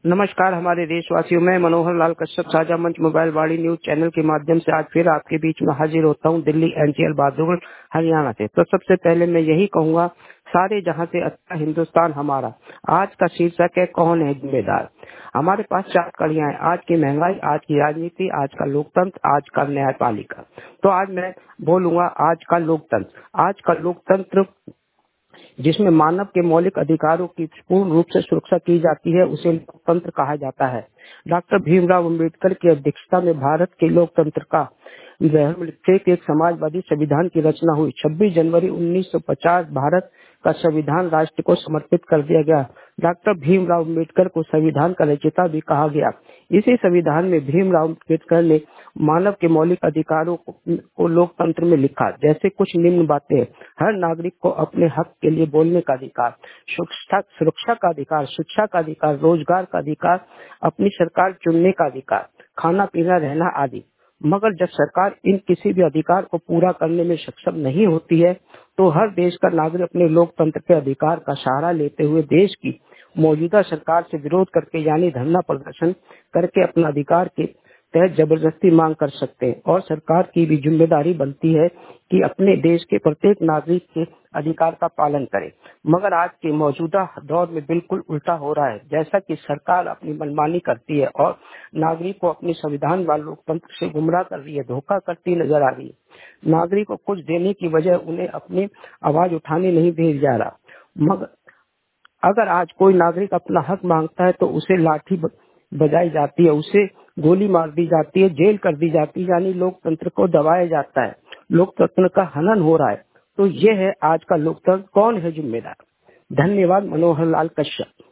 नमस्कार हमारे देशवासियों, मैं मनोहर लाल कश्यप साझा मंच मोबाइल वाणी न्यूज चैनल के माध्यम से आज फिर आपके बीच में हाजिर होता हूं दिल्ली एनसीएल बहादुरगढ़ हरियाणा से। तो सबसे पहले मैं यही कहूंगा, सारे जहां से अच्छा हिंदुस्तान हमारा। आज का शीर्षक है, कौन है जिम्मेदार। हमारे पास 4 कड़ियां हैं, आज की महंगाई, आज की राजनीति, आज का लोकतंत्र, आज का न्यायपालिका। तो आज मैं बोलूंगा आज का लोकतंत्र। आज का लोकतंत्र जिसमें मानव के मौलिक अधिकारों की पूर्ण रूप से सुरक्षा की जाती है, उसे लोकतंत्र कहा जाता है। डॉक्टर भीमराव अंबेडकर की अध्यक्षता में भारत के लोकतंत्र का एक समाजवादी संविधान की रचना हुई। 26 जनवरी 1950 भारत का संविधान राष्ट्र को समर्पित कर दिया गया। डॉक्टर भीमराव अंबेडकर को संविधान का रचयिता भी कहा गया। इसी संविधान में भीमराव अंबेडकर ने मानव के मौलिक अधिकारों को लोकतंत्र में लिखा। जैसे कुछ निम्न बातें: हर नागरिक को अपने हक के लिए बोलने का अधिकार, सुरक्षा का अधिकार, शिक्षा का अधिकार, रोजगार का अधिकार, अपनी सरकार चुनने का अधिकार, खाना पीना रहना आदि। मगर जब सरकार इन किसी भी अधिकार को पूरा करने में सक्षम नहीं होती है, तो हर देश का नागरिक अपने लोकतंत्र के अधिकार का सहारा लेते हुए देश की मौजूदा सरकार से विरोध करके यानी धरना प्रदर्शन करके अपना अधिकार के तहत जबरदस्ती मांग कर सकते हैं। और सरकार की भी जिम्मेदारी बनती है कि अपने देश के प्रत्येक नागरिक के अधिकार का पालन करे। मगर आज के मौजूदा दौर में बिल्कुल उल्टा हो रहा है। जैसा कि सरकार अपनी मनमानी करती है और नागरिक को अपने संविधान व लोकतंत्र से गुमराह कर रही है, धोखा करती नजर आ रही है। नागरिक को कुछ देने की वजह उन्हें अपनी आवाज उठाने नहीं दिया जा रहा। मगर अगर आज कोई नागरिक अपना हक मांगता है तो उसे लाठी बजाई जाती है, उसे गोली मार दी जाती है, जेल कर दी जाती है, यानी लोकतंत्र को दबाया जाता है। लोकतंत्र का हनन हो रहा है। तो ये है आज का लोकतंत्र, कौन है जिम्मेदार। धन्यवाद। मनोहर लाल कश्यप।